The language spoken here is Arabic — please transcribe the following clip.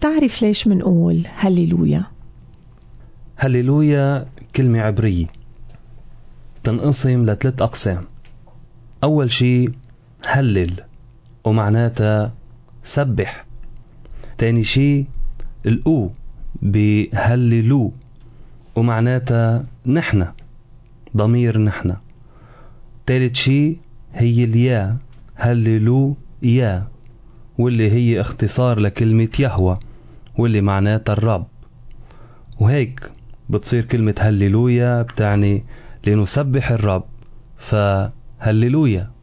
بتعرف ليش منقول هللويا؟ هللويا كلمة عبرية تنقسم لثلاث أقسام. أول شيء هلل ومعناتها سبح. تاني شيء الأو بهللو ومعناتها نحن، ضمير نحن. تالت شيء هي اليا، هللو يا، واللي هي اختصار لكلمة يهوه واللي معناتها الرب. وهيك بتصير كلمة هللويا بتعني لنسبح الرب، فهللويا.